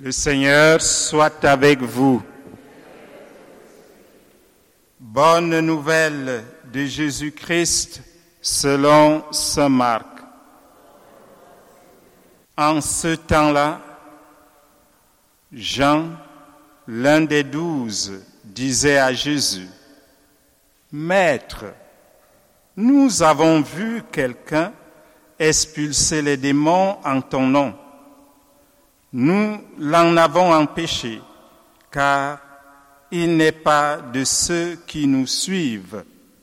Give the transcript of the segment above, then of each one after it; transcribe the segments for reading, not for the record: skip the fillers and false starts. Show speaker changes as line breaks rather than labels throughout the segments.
Le Seigneur soit avec vous. Bonne nouvelle de Jésus-Christ selon saint Marc. En ce temps-là, Jean, l'un des 12, disait à Jésus, « Maître, nous avons vu quelqu'un expulser les démons en ton nom. Nous l'en avons empêché, car il n'est pas de ceux qui nous suivent. »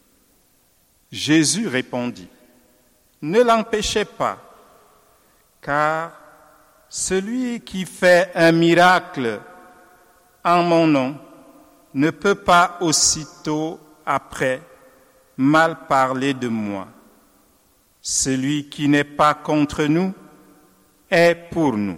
Jésus répondit, « Ne l'empêchez pas, car celui qui fait un miracle en mon nom ne peut pas aussitôt après mal parler de moi. Celui qui n'est pas contre nous est pour nous.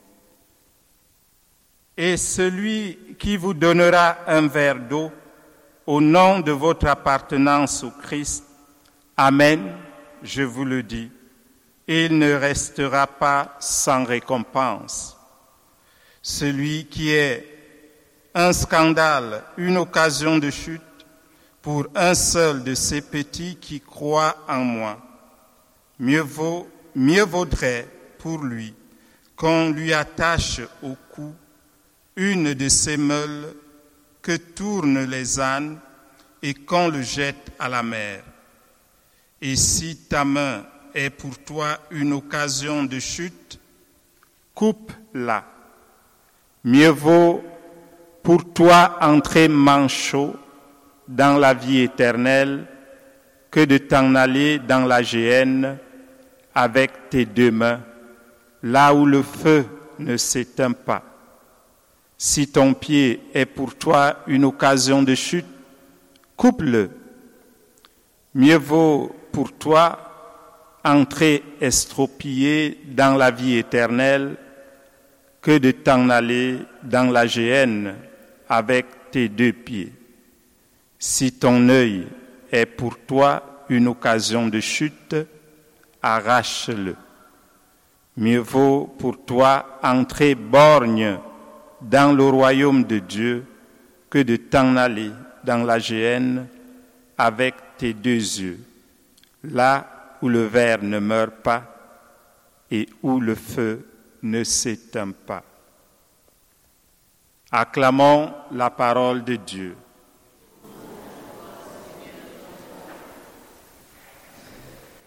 Et celui qui vous donnera un verre d'eau au nom de votre appartenance au Christ, Amen, je vous le dis, il ne restera pas sans récompense. Celui qui est un scandale, une occasion de chute pour un seul de ces petits qui croient en moi, mieux vaudrait pour lui qu'on lui attache au cou une de ces meules que tournent les ânes et qu'on le jette à la mer. Et si ta main est pour toi une occasion de chute, coupe-la. Mieux vaut pour toi entrer manchot dans la vie éternelle que de t'en aller dans la géhenne avec tes deux mains, là où le feu ne s'éteint pas. Si ton pied est pour toi une occasion de chute, coupe-le. Mieux vaut pour toi entrer estropié dans la vie éternelle que de t'en aller dans la géhenne avec tes deux pieds. Si ton œil est pour toi une occasion de chute, arrache-le. Mieux vaut pour toi entrer borgne dans le royaume de Dieu que de t'en aller dans la géhenne avec tes deux yeux, là où le ver ne meurt pas et où le feu ne s'éteint pas. Acclamons la parole de Dieu.